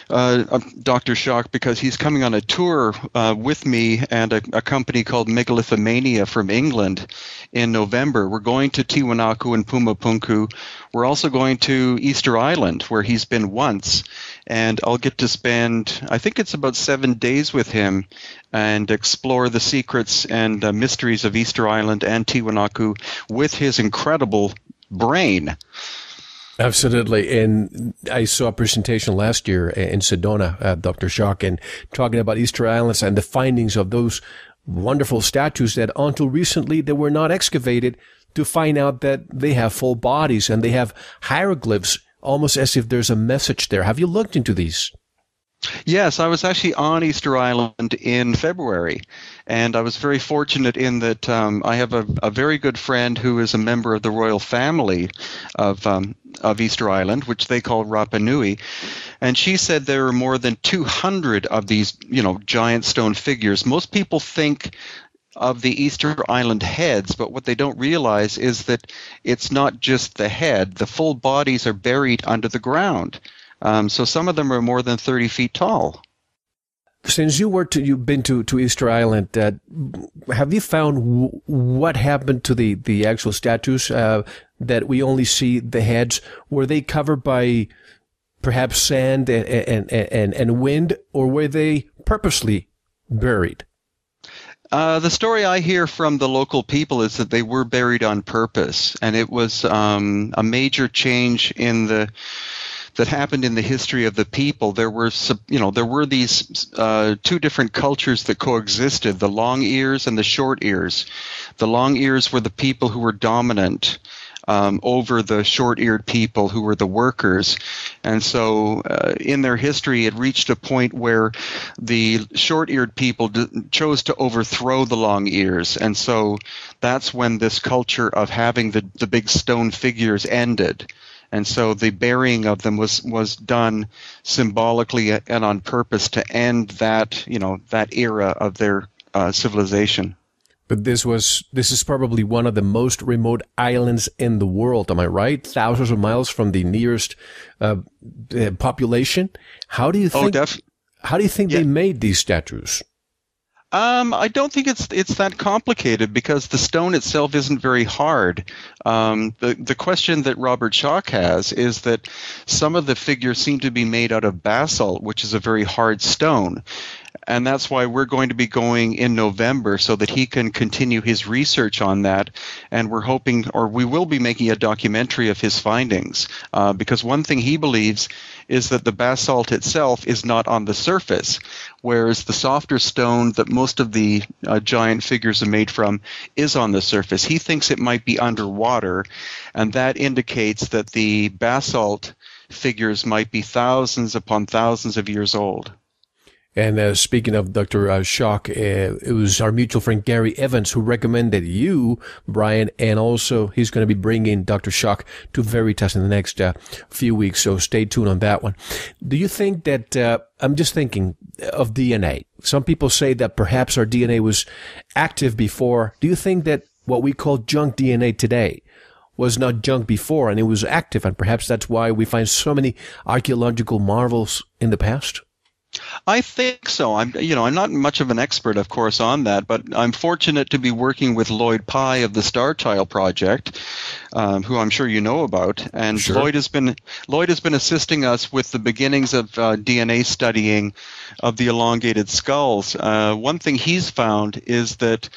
uh, Doctor Schock because he's coming on a tour uh, with me and a, a company called Megalithomania from England in November. We're going to Tiwanaku and Pumapunku. We're also going to Easter Island, where he's been once, and I'll get to spend, I think it's about seven days with him and explore the secrets and uh, mysteries of Easter Island and Tiwanaku with his incredible brain. Absolutely. And I saw a presentation last year in Sedona, uh, Doctor Schock, and talking about Easter Islands and the findings of those wonderful statues that until recently they were not excavated, to find out that they have full bodies and they have hieroglyphs, almost as if there's a message there. Have you looked into these? Yes, I was actually on Easter Island in February, and I was very fortunate in that um, I have a, a very good friend who is a member of the royal family of um, of Easter Island, which they call Rapa Nui, and she said there are more than two hundred of these, you know, giant stone figures. Most people think of the Easter Island heads, but what they don't realize is that it's not just the head. The full bodies are buried under the ground. Um, so some of them are more than thirty feet tall. Since you were to, you've been to, to Easter Island, uh, have you found w- what happened to the, the actual statues uh, that we only see the heads? Were they covered by perhaps sand and, and, and, and wind, or were they purposely buried? Uh, the story I hear from the local people is that they were buried on purpose, and it was um, a major change in the that happened in the history of the people. There were, you know, there were these uh, two different cultures that coexisted: the long ears and the short ears. The long ears were the people who were dominant Um, over the short-eared people who were the workers. And so uh, in their history, it reached a point where the short-eared people d- chose to overthrow the long ears. And so that's when this culture of having the, the big stone figures ended. And so the burying of them was, was done symbolically and on purpose to end that, you know, that era of their uh, civilization. But this was, this is probably one of the most remote islands in the world. Am I right? Thousands of miles from the nearest uh, population. How do you think? Oh, def- how do you think yeah. they made these statues? Um, I don't think it's it's that complicated because the stone itself isn't very hard. Um, the the question that Robert Schock has is that some of the figures seem to be made out of basalt, which is a very hard stone. And that's why we're going to be going in November so that he can continue his research on that. And we're hoping, or we will be making a documentary of his findings. Uh, because one thing he believes is that the basalt itself is not on the surface, whereas the softer stone that most of the uh, giant figures are made from is on the surface. He thinks it might be underwater, and that indicates that the basalt figures might be thousands upon thousands of years old. And uh, speaking of Doctor Uh, Schock, uh, it was our mutual friend Gary Evans who recommended you, Brian, and also he's going to be bringing Doctor Schock to Veritas in the next uh, few weeks, so stay tuned on that one. Do you think that, uh, I'm just thinking of D N A. Some people say that perhaps our D N A was active before. Do you think that what we call junk D N A today was not junk before and it was active, and perhaps that's why we find so many archaeological marvels in the past? I think so. I'm, you know, I'm not much of an expert, of course, on that, but I'm fortunate to be working with Lloyd Pye of the Star Child Project, um, who I'm sure you know about. And sure. Lloyd has been Lloyd has been assisting us with the beginnings of uh, D N A studying of the elongated skulls. Uh, one thing he's found is that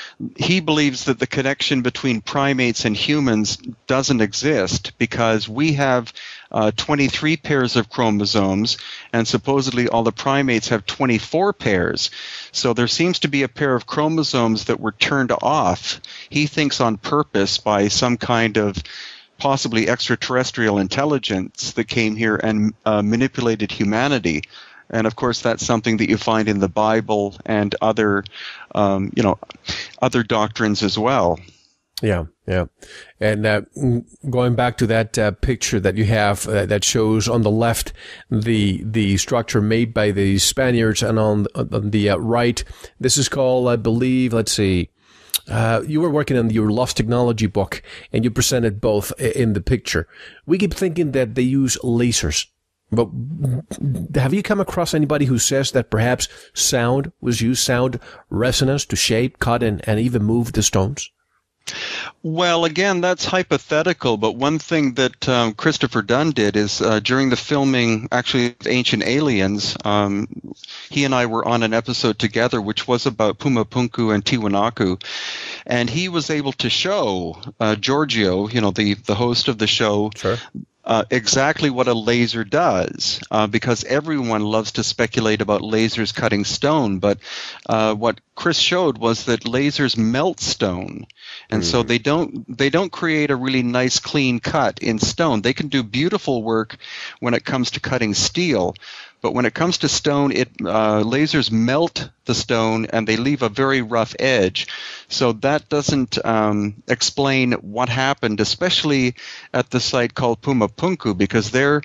he believes that the connection between primates and humans doesn't exist because we have uh, twenty-three pairs of chromosomes, and supposedly all the primates have twenty-four pairs. So there seems to be a pair of chromosomes that were turned off, he thinks on purpose, by some kind of possibly extraterrestrial intelligence that came here and uh, manipulated humanity. And of course, that's something that you find in the Bible and other, um, you know, other doctrines as well. Yeah, yeah. And uh, going back to that uh, picture that you have uh, that shows on the left the the structure made by the Spaniards, and on, on the uh, right, this is called, I believe, let's see, uh, you were working on your Lost Technology book, and you presented both in the picture. We keep thinking that they use lasers. But have you come across anybody who says that perhaps sound was used, sound resonance to shape, cut, and, and even move the stones? Well, again, that's hypothetical, but one thing that um, Christopher Dunn did is uh, during the filming, actually, of Ancient Aliens, um, he and I were on an episode together which was about Pumapunku and Tiwanaku, and he was able to show uh, Giorgio, you know, the, the host of the show, sure. Uh, exactly what a laser does, uh, because everyone loves to speculate about lasers cutting stone, but uh, what Chris showed was that lasers melt stone, and mm. so they don't they don't create a really nice clean cut in stone. They can do beautiful work when it comes to cutting steel, but when it comes to stone, it uh, lasers melt the stone and they leave a very rough edge. So that doesn't um, explain what happened, especially at the site called Pumapunku, because there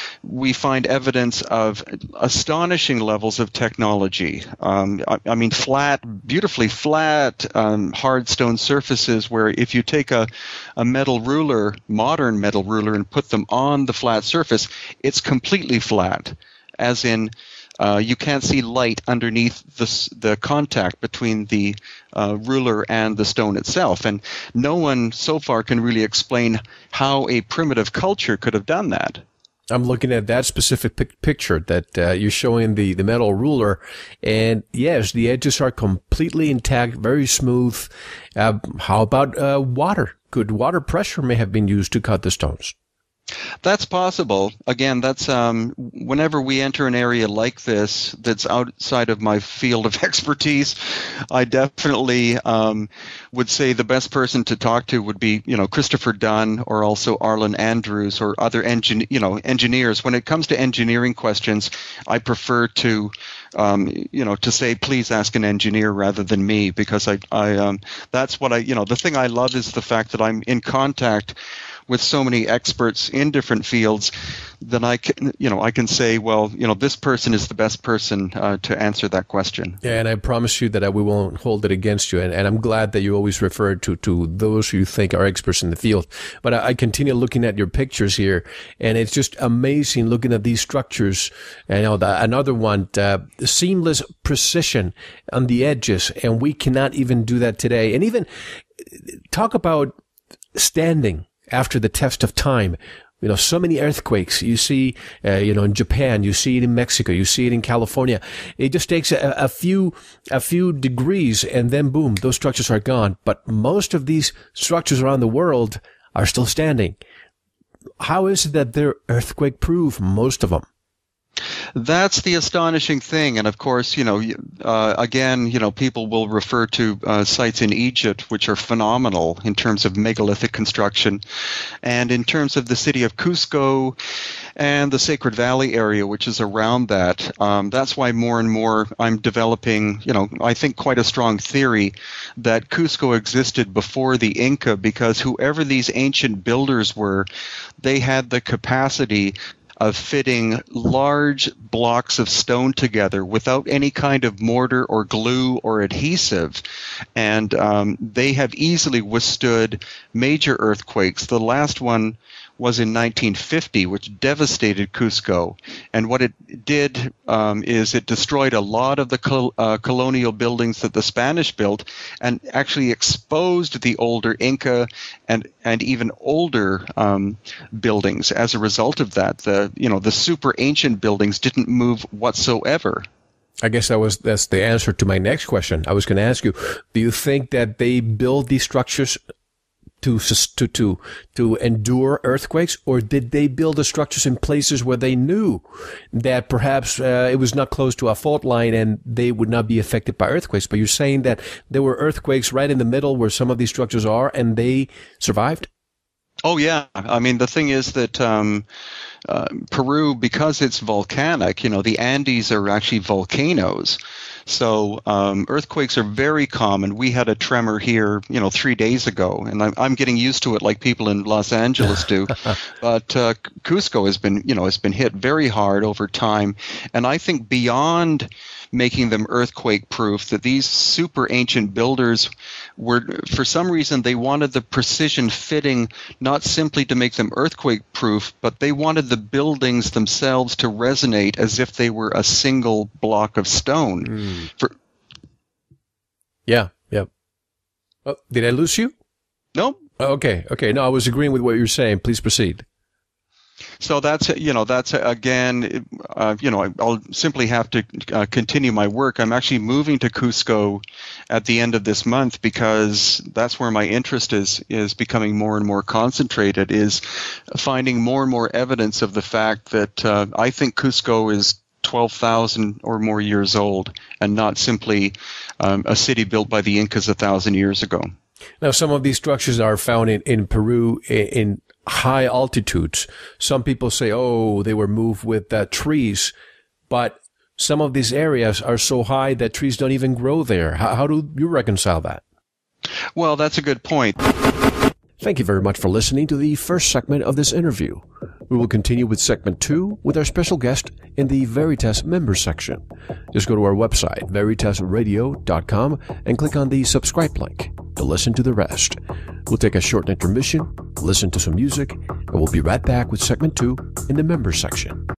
we find evidence of astonishing levels of technology. Um, I, I mean, flat, beautifully flat, um, hard stone surfaces where if you take a, a metal ruler, modern metal ruler, and put them on the flat surface, it's completely flat. As in, uh, you can't see light underneath the, the contact between the uh, ruler and the stone itself. And no one so far can really explain how a primitive culture could have done that. I'm looking at that specific pic- picture that uh, you're showing the, the metal ruler. And yes, the edges are completely intact, very smooth. Uh, how about uh, water? Could water pressure may have been used to cut the stones? That's possible. Again, that's um, whenever we enter an area like this that's outside of my field of expertise, I definitely um, would say the best person to talk to would be, you know, Christopher Dunn or also Arlen Andrews or other engin- you know, engineers. When it comes to engineering questions, I prefer to, um, you know, to say please ask an engineer rather than me, because I, I um, that's what I, you know, the thing I love is the fact that I'm in contact with so many experts in different fields, then I can, you know, I can say, well, you know, this person is the best person uh, to answer that question. Yeah, and I promise you that I, we won't hold it against you. And, and I'm glad that you always refer to, to those who you think are experts in the field. But I, I continue looking at your pictures here, and it's just amazing looking at these structures. And, you know, the, another one, uh, seamless precision on the edges, and we cannot even do that today. And even talk about standing after the test of time. You know, so many earthquakes. You see, uh, you know, in Japan, you see it in Mexico, you see it in California. It just takes a, a few, a few degrees and then boom, those structures are gone. But most of these structures around the world are still standing. How is it that they're earthquake proof, most of them? That's the astonishing thing. And of course, you know, uh, again, you know, people will refer to uh, sites in Egypt, which are phenomenal in terms of megalithic construction. And in terms of the city of Cusco and the Sacred Valley area, which is around that, um, that's why more and more I'm developing, you know, I think quite a strong theory that Cusco existed before the Inca, because whoever these ancient builders were, they had the capacity of fitting large blocks of stone together without any kind of mortar or glue or adhesive. And um, they have easily withstood major earthquakes. The last one was in nineteen fifty, which devastated Cusco. And what it did um, is it destroyed a lot of the col- uh, colonial buildings that the Spanish built, and actually exposed the older Inca and and even older um, buildings. As a result of that, the you know the super ancient buildings didn't move whatsoever. I guess that was that's the answer to my next question. I was going to ask you: do you think that they build these structures to to to to endure earthquakes, or did they build the structures in places where they knew that perhaps uh, it was not close to a fault line and they would not be affected by earthquakes? But you're saying that there were earthquakes right in the middle where some of these structures are, and they survived? Oh yeah, I mean the thing is that um, uh, Peru, because it's volcanic, you know, the Andes are actually volcanoes. So um, earthquakes are very common. We had a tremor here, you know, three days ago, and I'm, I'm getting used to it like people in Los Angeles do. But uh, Cusco has been, you know, has been hit very hard over time, and I think beyond making them earthquake-proof, that these super ancient builders were, for some reason, they wanted the precision fitting not simply to make them earthquake-proof, but they wanted the buildings themselves to resonate as if they were a single block of stone. Mm. For yeah, yeah. Oh, did I lose you? No. Okay, okay. No, I was agreeing with what you were saying. Please proceed. So that's, you know, that's, again, uh, you know, I'll simply have to uh, continue my work. I'm actually moving to Cusco at the end of this month because that's where my interest is, is becoming more and more concentrated, is finding more and more evidence of the fact that uh, I think Cusco is twelve thousand or more years old and not simply um, a city built by the Incas a thousand years ago. Now, some of these structures are found in, in Peru in, in high altitudes. Some people say, oh, they were moved with uh, trees, but some of these areas are so high that trees don't even grow there. How, how do you reconcile that? Well, that's a good point. Thank you very much for listening to the first segment of this interview. We will continue with segment two with our special guest in the Veritas members section. Just go to our website, veritas radio dot com, and click on the subscribe link to listen to the rest. We'll take a short intermission, listen to some music, and we'll be right back with segment two in the members section.